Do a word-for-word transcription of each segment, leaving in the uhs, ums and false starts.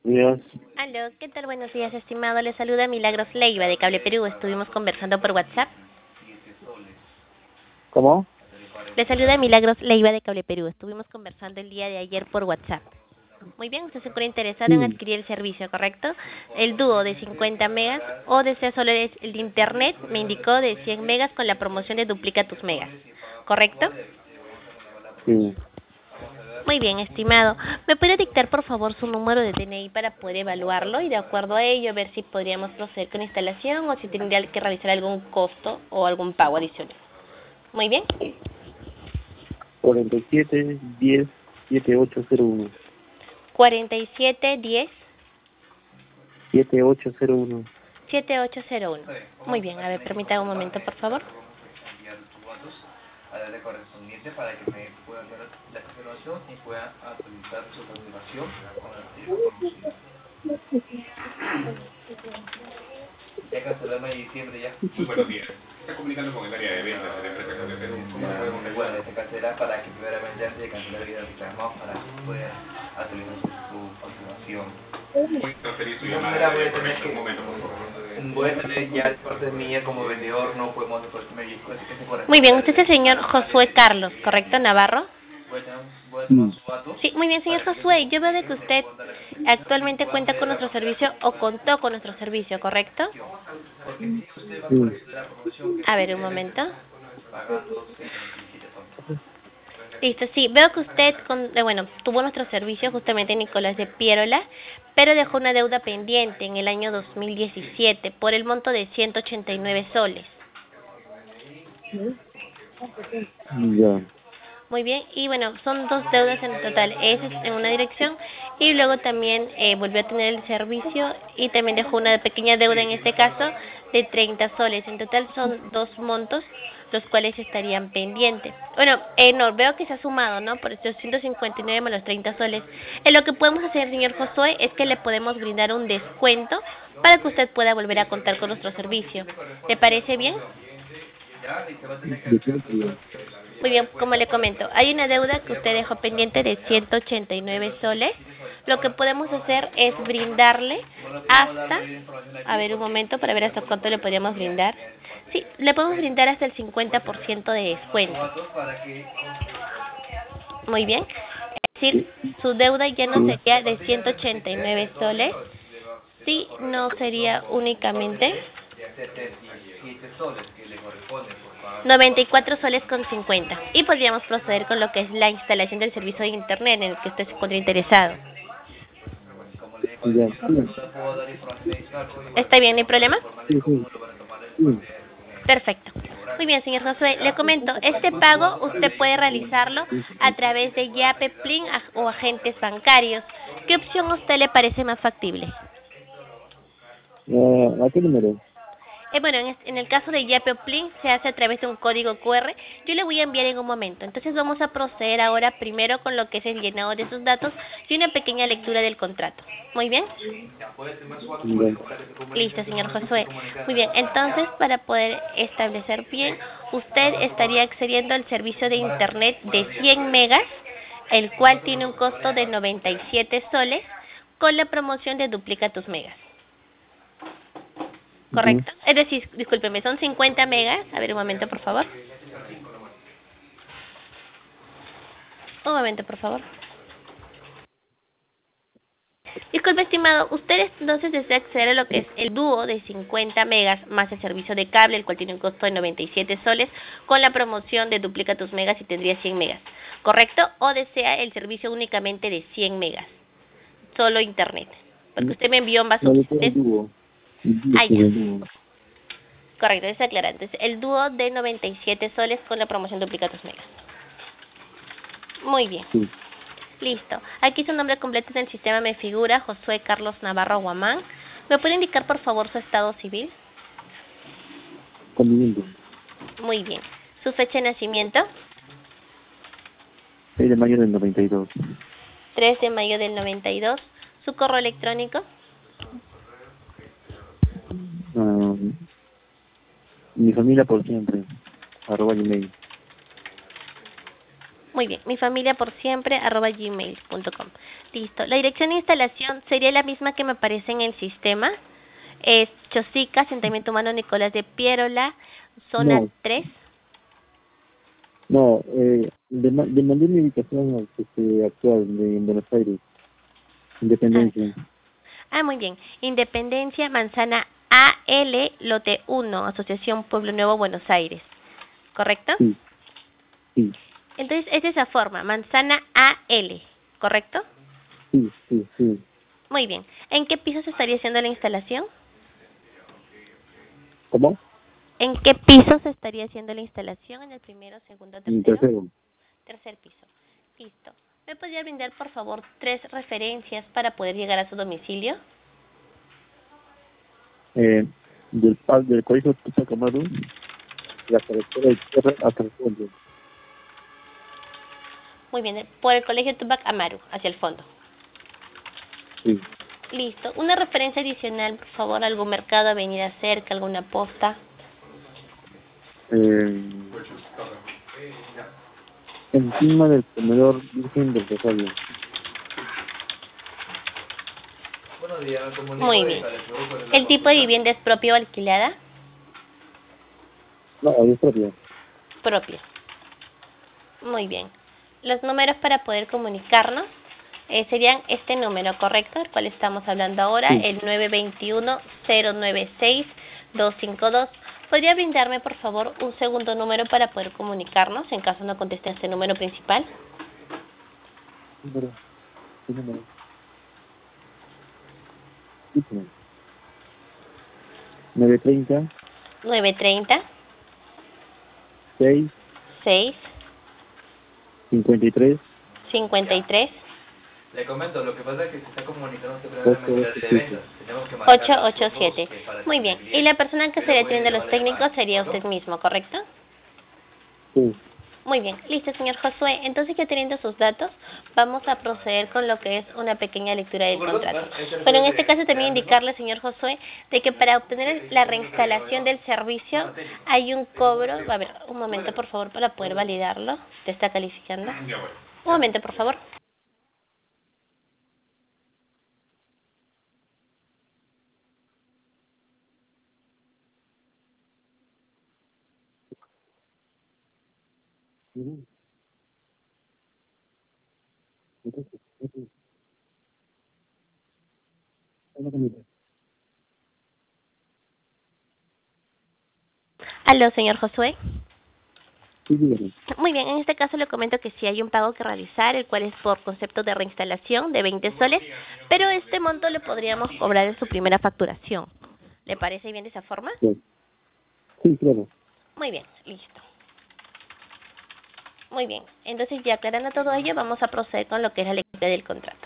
días. Aló, ¿qué tal? Buenos días, estimado. Le saluda Milagros Leiva de Cable Perú. Estuvimos conversando por WhatsApp. ¿Cómo? Le saluda Milagros Leiva de Cable Perú. Estuvimos conversando el día de ayer por WhatsApp. Muy bien, usted se encuentra interesado en Sí, adquirir el servicio, ¿correcto? El dúo de cincuenta megas o desea solo el el de internet, me indicó, de cien megas con la promoción de duplica tus megas, ¿correcto? sí. Muy bien, estimado. ¿Me puede dictar, por favor, su número de D N I para poder evaluarlo y de acuerdo a ello ver si podríamos proceder con instalación o si tendría que realizar algún costo o algún pago adicional? Muy bien. cuarenta y siete, diez, siete ocho cero uno. cuarenta y siete diez siete ocho cero uno. siete ocho cero uno. Muy bien, a ver, permítame un momento, por favor. A la correspondiente para que me pueda hacer la confirmación y pueda actualizar su confirmación con la información. Ya canceló el mes de diciembre ya. Muy buenos días. Está comunicando con el área de ventas de la empresa Cable Perú. ¿Cómo lo podemos regular? Se cancelará para que primeramente antes de cancelar el reclamado para que pueda actualizar su, su confirmación. Voy a transferir su llamada de correcto. Un momento, por favor. Voy a tener ya el parte mía como vendedor, no podemos hacer ese correcto. Muy bien, usted es el señor Josué Carlos, ¿correcto, Navarro? Voy a tener, voy a tomar sus datos. Sí, muy bien, señor Josué. Yo veo de que usted actualmente cuenta con nuestro servicio o contó con nuestro servicio, ¿correcto? Porque si usted va a Sí. corregir la promoción que A ver, un momento. pagando ciento veintisiete soles. Listo, sí, veo que usted, con, eh, bueno, tuvo nuestro servicio justamente Nicolás de Piérola, pero dejó una deuda pendiente en el año dos mil diecisiete por el monto de ciento ochenta y nueve soles. Ya. Muy bien, y bueno, son dos deudas en total, esa es en una dirección y luego también eh, volvió a tener el servicio y también dejó una pequeña deuda en este caso de treinta soles. En total son dos montos los cuales estarían pendientes. Bueno, eh, no, veo que se ha sumado, ¿no? Por estos ciento cincuenta y nueve más los treinta soles. Eh, lo que podemos hacer, señor Josué, es que le podemos brindar un descuento para que usted pueda volver a contar con nuestro servicio. ¿Le parece bien? ¿De qué día? Muy bien, como le comento, hay una deuda que usted dejó pendiente de ciento ochenta y nueve soles. Lo que podemos hacer es brindarle hasta, a ver un momento para ver hasta cuánto le podríamos brindar. Sí, le podemos brindar hasta el cincuenta por ciento de descuento. Muy bien. Es decir, su deuda ya no Sí. sería de ciento ochenta y nueve soles, sí, no sería únicamente noventa y cuatro soles con cincuenta y podríamos proceder con lo que es la instalación del servicio de internet en el que usted se encuentra interesado. Ya. Sí. ¿Está bien, no hay problema? Sí, sí. Sí. Perfecto. Muy bien, señor Josué, le comento, este pago usted puede realizarlo a través de Yape, Plin o agentes bancarios. ¿Qué opción a usted le parece más factible? Eh, ¿A qué número? Eh, bueno, en, es- en el caso de Yape o Plin se hace a través de un código Q R. Yo le voy a enviar en un momento. Entonces vamos a proceder ahora primero con lo que es el llenado de sus datos y una pequeña lectura del contrato. Muy bien. Ya. Listo, señor Josué. Muy bien. Entonces, para poder establecer bien, usted estaría accediendo al servicio de internet de cien megas, el cual tiene un costo de noventa y siete soles con la promoción de duplica tus megas. Ujú. ¿Correcto? Es decir, discúlpeme, son cincuenta megas. A ver, un momento, por favor. Un momento, por favor. Disculpe, estimado, usted entonces desea acceder a lo que es el dúo de cincuenta megas más el servicio de cable, el cual tiene un costo de noventa y siete soles, con la promoción de duplica tus megas y tendría cien megas. ¿Correcto? ¿O desea el servicio únicamente de cien megas? Solo internet. Porque usted me envió ambas No, yo quiero el opciones. dúo. El dúo, Ah, sí, ya. el dúo. Correcto, es aclarar. Entonces, el dúo de noventa y siete soles con la promoción duplica tus megas. Muy bien. Sí. Listo. Aquí su nombre completo en el sistema me figura Josué Carlos Navarro Guamán. ¿Me puede indicar, por favor, su estado civil? Conviviente. Muy bien. ¿Su fecha de nacimiento? seis de mayo del noventa y dos. tres de mayo del noventa y dos. ¿Su correo electrónico? Ah, mi familia por siempre. Arroba gmail. Muy Muy bien, mi familia por siempre, arroba gmail punto com. Listo. La dirección de instalación sería la misma que me aparece en el sistema. Es Chosica, asentamiento humano Nicolás de Piérola, zona No, tres. no, eh, le, ma- le mandé mi ubicación este, actual de en Buenos Aires, Ah, Independencia. ah, muy bien. Independencia, manzana A L, lote uno, Asociación Pueblo Nuevo, Buenos Aires. ¿Correcto? Sí, sí, Entonces, es de esa forma, manzana A L, ¿correcto? sí, sí, sí. Muy bien. ¿En qué piso se estaría haciendo la instalación? ¿Cómo? ¿En qué piso se estaría haciendo la instalación? ¿En el primero, segundo, En tercero? tercero. Tercer piso. Listo. ¿Me podría brindar, por favor, tres referencias para poder llegar a su domicilio? Eh, del, pa- del colegio Tupac Amaru, la carretera de tierra hasta el fondo. Muy bien, por el Colegio Tupac Amaru, hacia el fondo. Sí. Listo. Una referencia adicional, por favor, algún mercado, avenida cerca, alguna posta. Eh, encima del comedor Virgen del Rosario. Buenos días, comunico Muy de bien. Calecuro por una ¿El tipo de consulta. vivienda es propia o alquilada? No, ahí es propia. Propia. Muy bien. Los números para poder comunicarnos eh, serían este número, ¿correcto? El cual estamos hablando ahora, Sí. el nueve dos uno, cero nueve seis, dos cinco dos. ¿Podría brindarme, por favor, un segundo número para poder comunicarnos en caso no conteste este número principal? Número. ¿Qué número? Sí, sí. nueve treinta, nueve tres cero, seis, seis, cincuenta y tres, cinco tres, Le comento, lo que pasa es que se está comunicando usted ocho, primeramente de ocho, ventas. Tenemos que marcar ocho las ocho fotos, siete. eh, para Muy que bien. esté Y la persona que pero sería puede atendiendo a llevar los la técnicos llamada, sería ¿no? usted mismo, ¿correcto? Sí. Muy bien, listo, señor Josué. Entonces, ya teniendo sus datos, vamos a proceder con lo que es una pequeña lectura del contrato. Pero en este caso también indicarle, señor Josué, de que para obtener la reinstalación del servicio hay un cobro. A ver, un momento, por favor, para poder validarlo. ¿Te está calificando? Un momento, por favor. Ujú. Entonces, entonces, habla conmigo. Aló, señor Josué. Sí, dígame. Muy bien, en este caso le comento que sí hay un pago que realizar, el cual es por concepto de reinstalación de veinte soles, pero este monto le podríamos cobrar en su primera facturación. ¿Le parece bien de esa forma? Sí, sí, claro. Muy bien, listo. Muy bien, entonces ya aclarando todo ello, vamos a proceder con lo que es la lectura del contrato.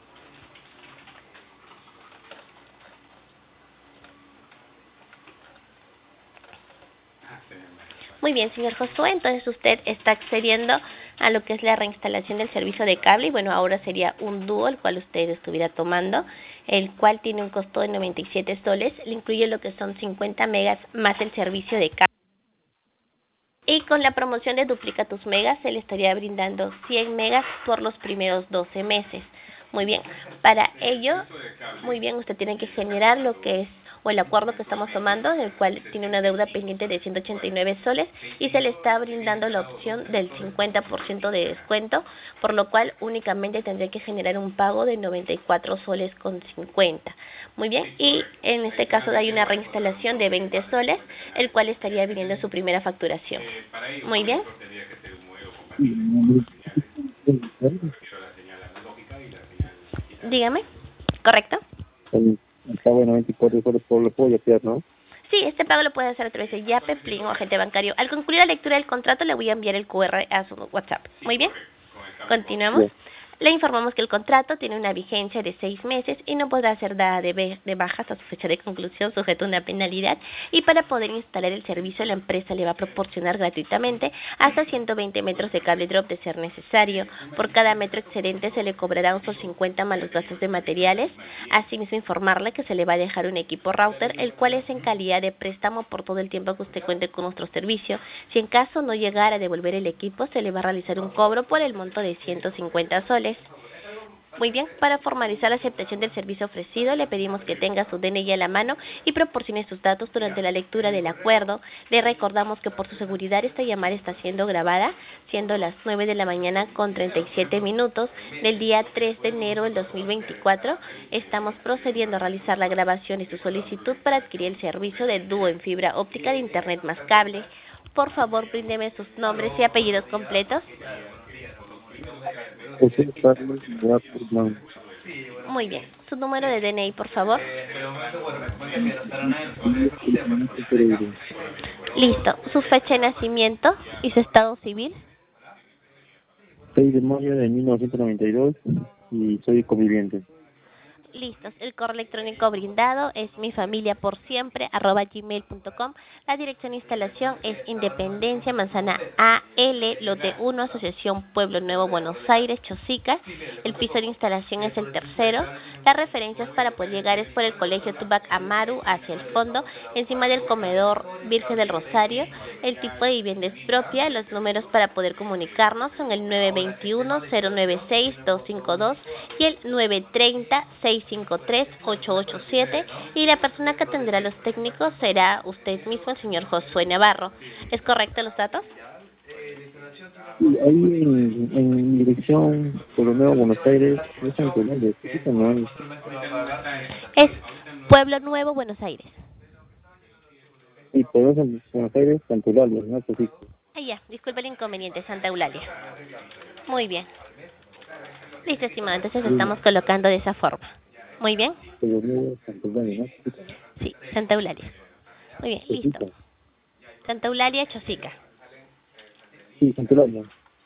Muy bien, señor Josué, entonces usted está accediendo a lo que es la reinstalación del servicio de cable y bueno, ahora sería un dúo el cual usted estuviera tomando, el cual tiene un costo de noventa y siete soles, le incluye lo que son cincuenta megas más el servicio de cable. Y con la promoción de Duplica tus megas se le estaría brindando cien megas por los primeros doce meses. Muy bien, para ello, muy bien, usted tiene que generar lo que es o el acuerdo que estamos tomando, en el cual tiene una deuda pendiente de ciento ochenta y nueve soles y se le está brindando la opción del cincuenta por ciento de descuento, por lo cual únicamente tendré que generar un pago de noventa y cuatro soles con cincuenta. Muy bien, y en este caso hay una reinstalación de veinte soles, el cual estaría viniendo su primera facturación. Muy bien. Dígame, ¿correcto? El, el pago de noventa y cuatro soles por lo puedo yapear, ¿no? Sí, este pago lo puede hacer a través de Yape, Plin o agente bancario. Al concluir la lectura del contrato le voy a enviar el Q R a su WhatsApp. Muy bien. Continuamos. Ya. Le informamos que el contrato tiene una vigencia de seis meses y no podrá ser dada de, de baja hasta su fecha de conclusión, sujeto a una penalidad, y para poder instalar el servicio la empresa le va a proporcionar gratuitamente hasta ciento veinte metros de cable drop de ser necesario. Por cada metro excedente se le cobrará un sol cincuenta más los gastos de materiales. Asimismo, informarle que se le va a dejar un equipo router, el cual es en calidad de préstamo por todo el tiempo que usted cuente con nuestro servicio. Si en caso no llegara a devolver el equipo, se le va a realizar un cobro por el monto de ciento cincuenta soles. Muy bien, para formalizar la aceptación del servicio ofrecido, le pedimos que tenga su D N I a la mano y proporcione sus datos durante la lectura del acuerdo. Le recordamos que por su seguridad esta llamada está siendo grabada, siendo las nueve de la mañana con treinta y siete minutos del día tres de enero del dos mil veinticuatro. Estamos procediendo a realizar la grabación de su solicitud para adquirir el servicio de Dúo en fibra óptica de Internet más cable. Por favor, bríndeme sus nombres y apellidos completos. José Carlos Murat Guzmán. Muy bien. Su número de D N I, por favor. Listo. Su fecha de nacimiento y su estado civil. seis de mayo de mil novecientos noventa y dos y soy conviviente. Listos. El correo electrónico brindado es mifamiliaporsiempre arroba gmail punto com. La dirección de instalación es Independencia, Manzana A L, lote uno, Asociación Pueblo Nuevo, Buenos Aires, Chosica. El piso de instalación es el tercero. Las referencias para poder llegar es por el Colegio Tupac Amaru hacia el fondo, encima del comedor Virgen del Rosario. El tipo de vivienda es propia. Los números para poder comunicarnos son el nueve veintiuno, cero nueve seis, dos cinco dos y el nueve treinta, seis cinco tres, ocho ocho siete, y la persona que atenderá a los técnicos será usted mismo, el señor Josué Navarro. ¿Es correcto los datos? Sí, ahí en, en dirección Pueblo Nuevo, Buenos Aires, es San Colombia, ¿sí? No es. Es Pueblo Nuevo, Buenos Aires. Sí, Pueblo Nuevo, Buenos Aires, Santa Eulalia, ¿no? Sí. Ah, ya, disculpe el inconveniente, Santa Eulalia. Muy bien. Listo, estimado, entonces estamos colocando de esa forma. Muy bien. Pueblo Nuevo, Santa Eulalia, ¿no? Sí, Santa Eulalia. Muy bien, listo. Santa Eulalia, Chosica. Sí, Santa Eulalia.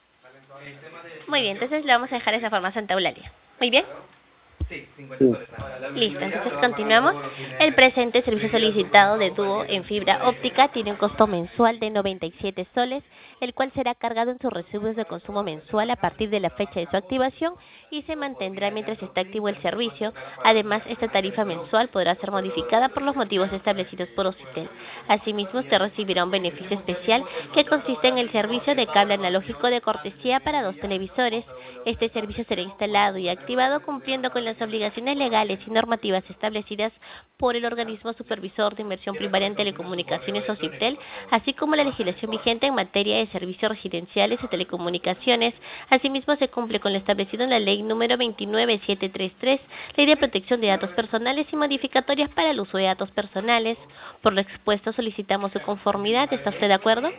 Muy bien, entonces le vamos a dejar de esa forma, Santa Eulalia. Muy bien. Sí. Listo, entonces continuamos. El presente servicio solicitado de Dúo en fibra óptica tiene un costo mensual de noventa y siete soles, el cual será cargado en sus recibos de consumo mensual a partir de la fecha de su activación y se mantendrá mientras esté activo el servicio. Además, esta tarifa mensual podrá ser modificada por los motivos establecidos por Ocitel. Asimismo, usted recibirá un beneficio especial que consiste en el servicio de cable analógico de cortesía para dos televisores. Este servicio será instalado y activado cumpliendo con las obligaciones legales y normativas establecidas por el organismo supervisor de inversión primaria en telecomunicaciones Ocitel, así como la legislación vigente en materia de servicios residenciales y telecomunicaciones. Asimismo, se cumple con lo establecido en la ley número veintinueve mil setecientos treinta y tres, Ley de Protección de Datos Personales y modificatorias para el uso de datos personales. Por lo expuesto, solicitamos su conformidad. ¿Está usted de acuerdo?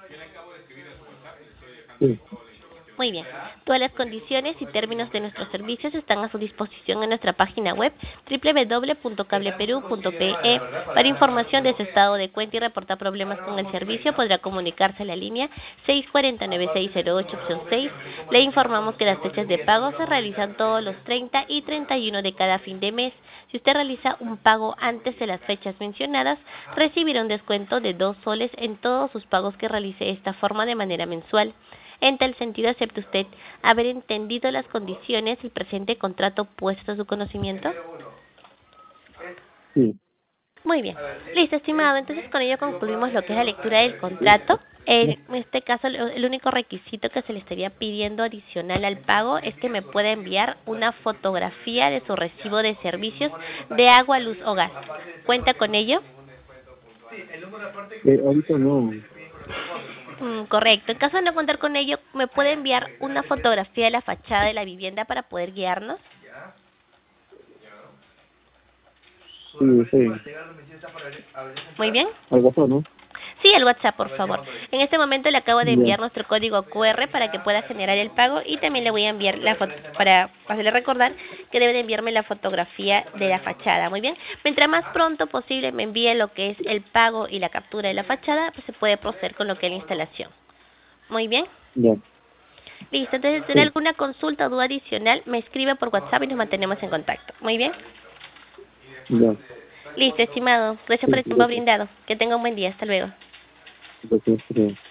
Sí. Muy bien. Todas las condiciones y términos de nuestros servicios están a su disposición en nuestra página web doble u doble u doble u punto cableperú punto pe e. Para información de su estado de cuenta y reportar problemas con el servicio, podrá comunicarse a la línea seis cuatro nueve seis cero ocho opción seis. Le informamos que las fechas de pago se realizan todos los treinta y treinta y uno de cada fin de mes. Si usted realiza un pago antes de las fechas mencionadas, recibirá un descuento de dos soles en todos sus pagos que realice de esta forma de manera mensual. En tal sentido, ¿acepta usted haber entendido las condiciones del presente contrato puesto a su conocimiento? Sí. Muy bien. Listo, estimado. Entonces, con ello concluimos lo que es la lectura del contrato. En este caso, el único requisito que se le estaría pidiendo adicional al pago es que me pueda enviar una fotografía de su recibo de servicios de agua, luz o gas. ¿Cuenta con ello? Eh, ahorita no. Mm, correcto. En caso de no contar con ello, ¿me puede enviar una fotografía de la fachada de la vivienda para poder guiarnos? Sí, sí. Muy bien. Al WhatsApp, ¿no? Sí, el WhatsApp, por favor. En este momento le acabo de enviar nuestro código cu erre para que pueda generar el pago y también le voy a enviar la foto para hacerle recordar que debe de enviarme la fotografía de la fachada. Muy bien. Mientras más pronto posible me envíe lo que es el pago y la captura de la fachada, pues se puede proceder con lo que es la instalación. Muy bien. Ya. Listo, entonces, si tiene alguna consulta o duda adicional, me escribe por WhatsApp y nos mantenemos en contacto. Muy bien. Ya. Listo, estimado. Gracias por el tiempo brindado. Que tenga un buen día. Hasta luego. Gracias.